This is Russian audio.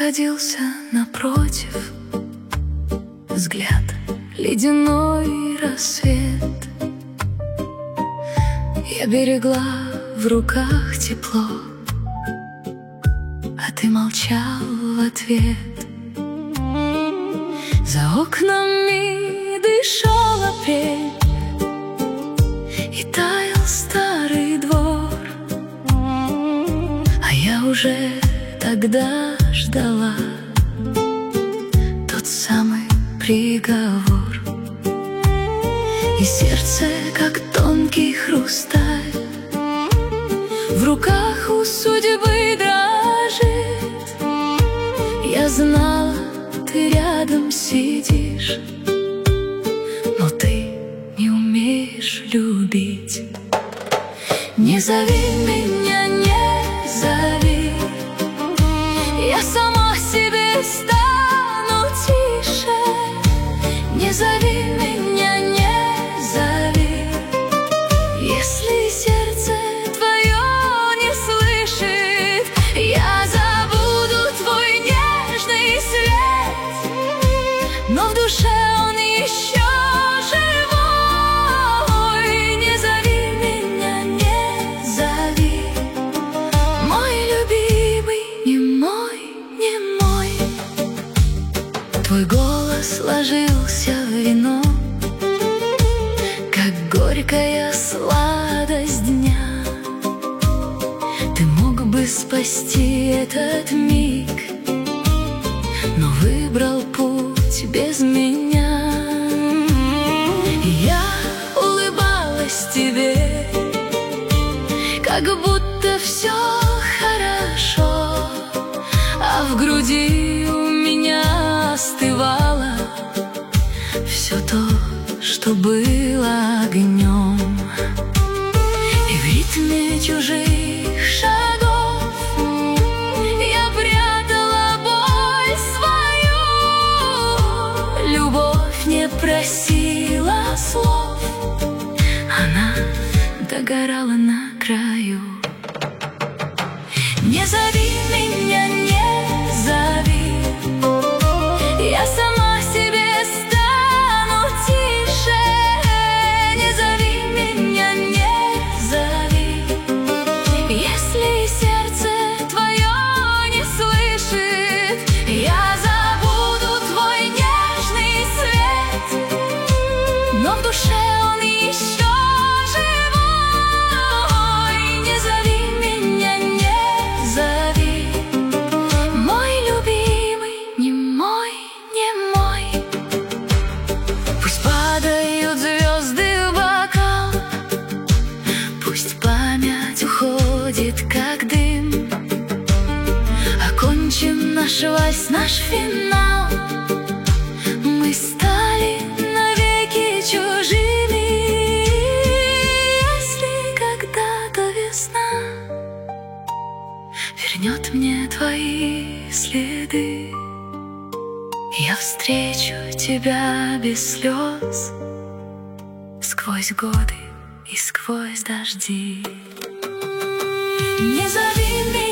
садился напротив, взгляд ледяной рассвет. Я берегла в руках тепло, а ты молчал в ответ. За окнами дышал апрель, и таял старый двор, а я уже тогда ждала тот самый приговор. И сердце, как тонкий хрусталь, в руках у судьбы дрожит. Я знала, ты рядом сидишь, но ты не умеешь любить. Не зови меня, не зови, я сама себе стану тише. Не зови меня, не зови, если сердце твое не слышит. Я забуду твой нежный свет, но в душе он еще живой. Не зови меня, не зови, мой любимый, не мой, не мой. Твой голос ложился в вино, как горькая сладость дня. Ты мог бы спасти этот миг, но выбрал путь без меня. И я улыбалась тебе, как будто все хорошо, а в груди у меня остывало все то, что было огнем. И в ритме чужих шагов я прятала боль свою. Любовь не просила слов, она догорала на краю. Не зови меня, не зови, я сама себе стану тише. Не зови меня, не зови, если сердце твое не слышит. Я забуду твой нежный свет, но в душе он еще живой. Не зови меня, не зови, мой любимый, не мой, не мой. Пусть падают звезды в бокал, пусть память уходит, как дым. Окончим наш вальс, наш финал. Мы стали навеки чужими. Если когда-то весна вернет мне твои следы, я встречу тебя без слез, сквозь годы и сквозь дожди. Не зови меня,